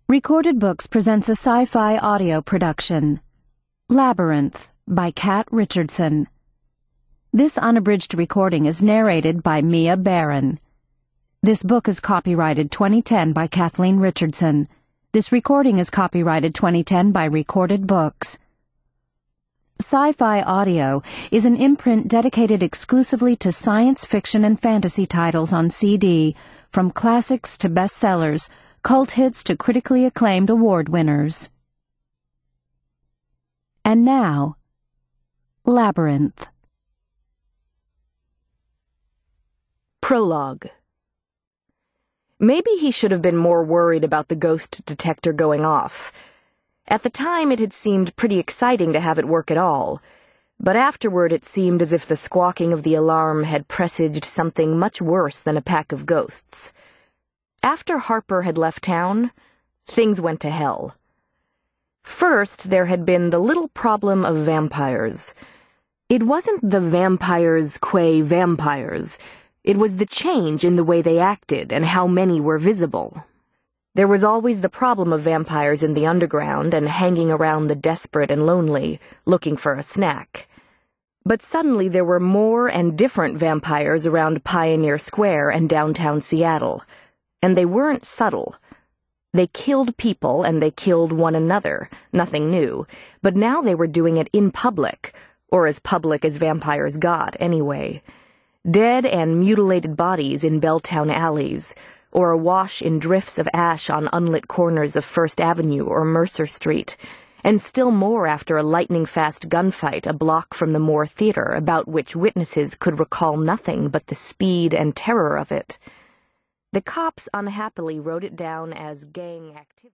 Recorded Books presents a sci-fi audio production, Labyrinth by Kat Richardson. This unabridged recording is narrated by Mia Barron. This book is copyrighted 2010 by Kathleen Richardson. This recording is copyrighted 2010 by Recorded Books. Sci-Fi Audio is an imprint dedicated exclusively to science fiction and fantasy titles on CD, from classics to bestsellers, cult hits to critically acclaimed award winners. And now, Labyrinth. Prologue. Maybe he should have been more worried about the ghost detector going off. At the time, it had seemed pretty exciting to have it work at all, but afterward it seemed as if the squawking of the alarm had presaged something much worse than a pack of ghosts. After Harper had left town, things went to hell. First, there had been the little problem of vampires. It wasn't the vampires qua vampires. It was the change in the way they acted and how many were visible. There was always the problem of vampires in the underground and hanging around the desperate and lonely, looking for a snack. But suddenly there were more and different vampires around Pioneer Square and downtown Seattle. And they weren't subtle. They killed people and they killed one another, nothing new, but now they were doing it in public, or as public as vampires got, anyway. Dead and mutilated bodies in Belltown alleys, or awash in drifts of ash on unlit corners of First Avenue or Mercer Street, and still more after a lightning-fast gunfight a block from the Moore Theater about which witnesses could recall nothing but the speed and terror of it. The cops unhappily wrote it down as gang activity.